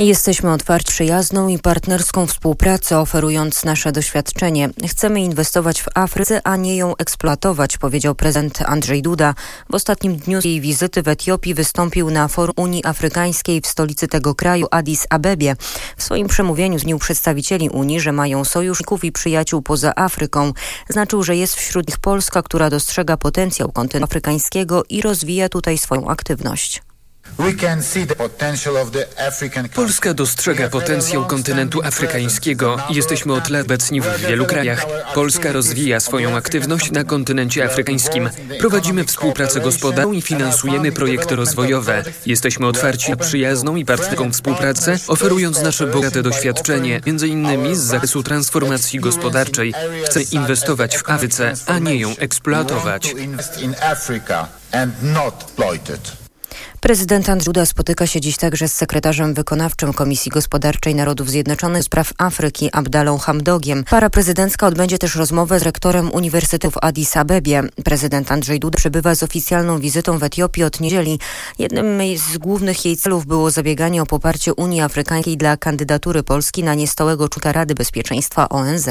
Jesteśmy otwarci na przyjazną i partnerską współpracę, oferując nasze doświadczenie. Chcemy inwestować w Afryce, a nie ją eksploatować, powiedział prezydent Andrzej Duda. W ostatnim dniu jej wizyty w Etiopii wystąpił na forum Unii Afrykańskiej w stolicy tego kraju, Addis Abebie. W swoim przemówieniu zmienił przedstawicieli Unii, że mają sojuszników i przyjaciół poza Afryką. Znaczył, że jest wśród nich Polska, która dostrzega potencjał kontynentu afrykańskiego i rozwija tutaj swoją aktywność. Polska dostrzega potencjał kontynentu afrykańskiego. Jesteśmy od lat obecni w wielu krajach. Polska rozwija swoją aktywność na kontynencie afrykańskim. Prowadzimy współpracę gospodarczą i finansujemy projekty rozwojowe. Jesteśmy otwarci na przyjazną i partnerską współpracę, oferując nasze bogate doświadczenie, m.in. z zakresu transformacji gospodarczej. Chcemy inwestować w Afryce, a nie ją eksploatować. Prezydent Andrzej Duda spotyka się dziś także z sekretarzem wykonawczym Komisji Gospodarczej Narodów Zjednoczonych do spraw Afryki Abdalą Hamdogiem. Para prezydencka odbędzie też rozmowę z rektorem Uniwersytetu w Addis Abebie. Prezydent Andrzej Duda przebywa z oficjalną wizytą w Etiopii od niedzieli. Jednym z głównych jej celów było zabieganie o poparcie Unii Afrykańskiej dla kandydatury Polski na niestałego członka Rady Bezpieczeństwa ONZ.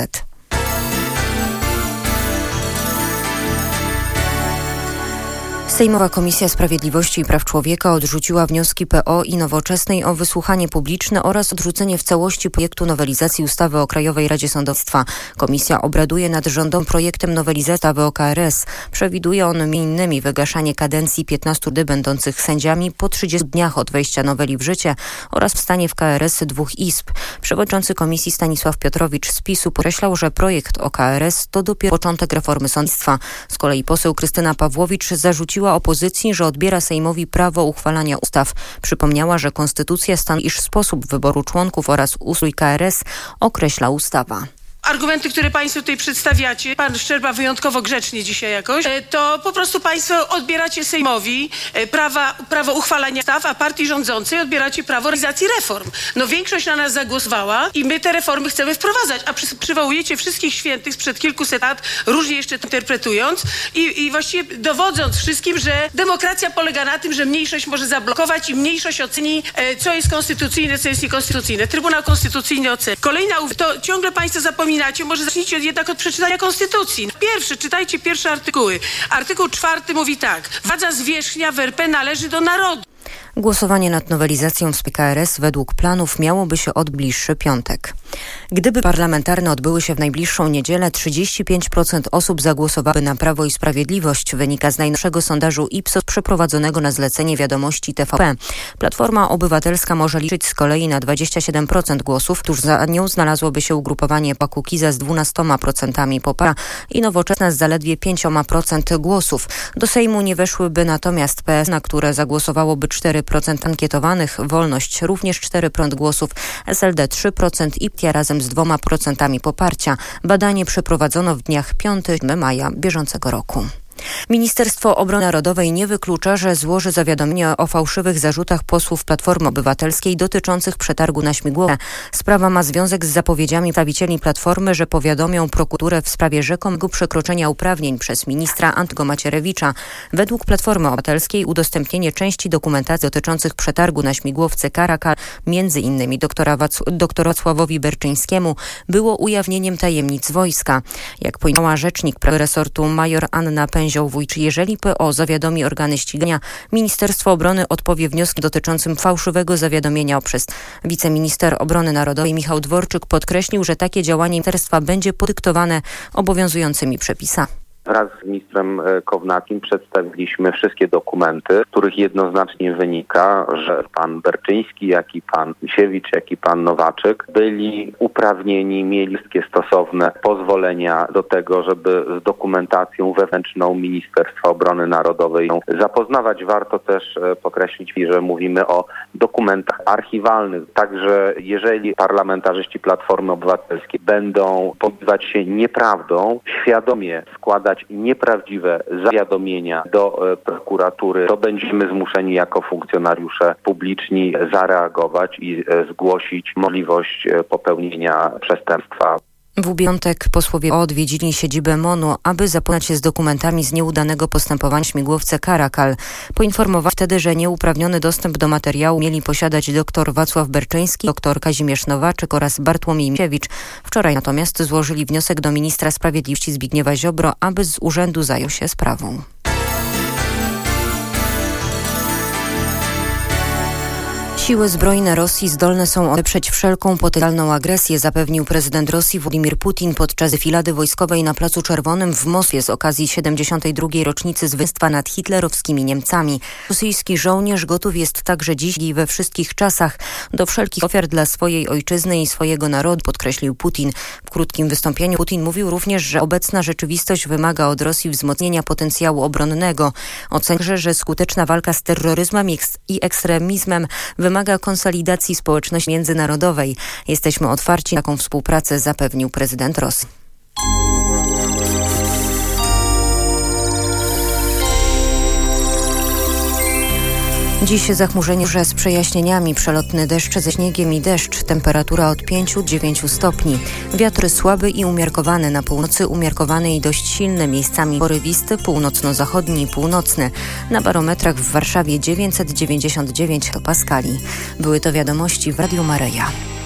Sejmowa Komisja Sprawiedliwości i Praw Człowieka odrzuciła wnioski PO i Nowoczesnej o wysłuchanie publiczne oraz odrzucenie w całości projektu nowelizacji ustawy o Krajowej Radzie Sądownictwa. Komisja obraduje nad rządowym projektem nowelizacji ustawy o KRS. Przewiduje on m.in. wygaszanie kadencji 15 będących sędziami po 30 dniach od wejścia noweli w życie oraz wstanie w KRS 2 izb. Przewodniczący Komisji Stanisław Piotrowicz z PiS-u podkreślał, że projekt o KRS to dopiero początek reformy sądownictwa. Z kolei poseł Krystyna Pawłowicz zarzuciła opozycji, że odbiera Sejmowi prawo uchwalania ustaw. Przypomniała, że konstytucja stanowi, iż sposób wyboru członków oraz ustrój KRS określa ustawa. Argumenty, które państwo tutaj przedstawiacie, pan Szczerba wyjątkowo grzecznie dzisiaj jakoś, to po prostu państwo odbieracie Sejmowi prawo uchwalania ustaw, a partii rządzącej odbieracie prawo realizacji reform. No większość na nas zagłosowała i my te reformy chcemy wprowadzać, a przywołujecie wszystkich świętych sprzed kilkuset lat, różnie jeszcze to interpretując i właściwie dowodząc wszystkim, że demokracja polega na tym, że mniejszość może zablokować i mniejszość oceni, co jest konstytucyjne, co jest niekonstytucyjne. Trybunał Konstytucyjny oceni. Kolejna, to ciągle państwo zapominacie, może zacznijcie jednak od przeczytania Konstytucji. Pierwszy, czytajcie pierwsze artykuły. Artykuł 4 mówi tak. Władza zwierzchnia w RP należy do narodu. Głosowanie nad nowelizacją w KRS według planów miałoby się odbyć bliższy piątek. Gdyby parlamentarne odbyły się w najbliższą niedzielę, 35% osób zagłosowały na Prawo i Sprawiedliwość, wynika z najnowszego sondażu Ipsos przeprowadzonego na zlecenie Wiadomości TVP. Platforma Obywatelska może liczyć z kolei na 27% głosów, tuż za nią znalazłoby się ugrupowanie Kukiza z 12% popara i Nowoczesna z zaledwie 5% głosów. Do Sejmu nie weszłyby natomiast PS, na które zagłosowałoby 4% ankietowanych, Wolność również 4% głosów, SLD 3% i PiS razem z 2% poparcia. Badanie przeprowadzono w dniach 5-7 maja bieżącego roku. Ministerstwo Obrony Narodowej nie wyklucza, że złoży zawiadomienie o fałszywych zarzutach posłów Platformy Obywatelskiej dotyczących przetargu na śmigłowice. Sprawa ma związek z zapowiedziami przedstawicieli Platformy, że powiadomią prokuraturę w sprawie rzekomego przekroczenia uprawnień przez ministra Antoniego Macierewicza. Według Platformy Obywatelskiej udostępnienie części dokumentacji dotyczących przetargu na śmigłowce Caracal, między innymi doktor Wacławowi Berczyńskiemu, było ujawnieniem tajemnic wojska. Jak powiedziała rzecznik resortu major Anna Pęzioł-Wójcik, jeżeli PO zawiadomi organy ścigania, Ministerstwo Obrony odpowie wnioskiem dotyczącym fałszywego zawiadomienia przez wiceminister obrony narodowej Michał Dworczyk podkreślił, że takie działanie ministerstwa będzie podyktowane obowiązującymi przepisami. Wraz z ministrem Kownackim przedstawiliśmy wszystkie dokumenty, z których jednoznacznie wynika, że pan Berczyński, jak i pan Misiewicz, jak i pan Nowaczyk byli uprawnieni, mieli wszystkie stosowne pozwolenia do tego, żeby z dokumentacją wewnętrzną Ministerstwa Obrony Narodowej zapoznawać. Warto też podkreślić, że mówimy o dokumentach archiwalnych. Także jeżeli parlamentarzyści Platformy Obywatelskiej będą posługiwać się nieprawdą, świadomie składać nieprawdziwe zawiadomienia do prokuratury, to będziemy zmuszeni jako funkcjonariusze publiczni zareagować i zgłosić możliwość popełnienia przestępstwa. W piątek posłowie odwiedzili siedzibę MONU, aby zapoznać się z dokumentami z nieudanego postępowania śmigłowca Caracal. Poinformowali wtedy, że nieuprawniony dostęp do materiału mieli posiadać dr Wacław Berczyński, dr Kazimierz Nowaczyk oraz Bartłomiej Misiewicz. Wczoraj natomiast złożyli wniosek do ministra sprawiedliwości Zbigniewa Ziobro, aby z urzędu zajął się sprawą. Siły zbrojne Rosji zdolne są odeprzeć wszelką potencjalną agresję, zapewnił prezydent Rosji Władimir Putin podczas defilady wojskowej na Placu Czerwonym w Moskwie z okazji 72. rocznicy zwycięstwa nad hitlerowskimi Niemcami. Rosyjski żołnierz gotów jest także dziś i we wszystkich czasach do wszelkich ofiar dla swojej ojczyzny i swojego narodu, podkreślił Putin. W krótkim wystąpieniu Putin mówił również, że obecna rzeczywistość wymaga od Rosji wzmocnienia potencjału obronnego. Ocenił, że skuteczna walka z terroryzmem i ekstremizmem wymaga konsolidacji społeczności międzynarodowej. Jesteśmy otwarci na taką współpracę, zapewnił prezydent Rosji. Dziś zachmurzenie z przejaśnieniami, przelotny deszcz ze śniegiem i deszcz, temperatura od 5-9 stopni. Wiatr słaby i umiarkowany, na północy umiarkowany i dość silny, miejscami porywisty, północno-zachodni i północny. Na barometrach w Warszawie 999 hektopaskali. Były to wiadomości w Radiu Maryja.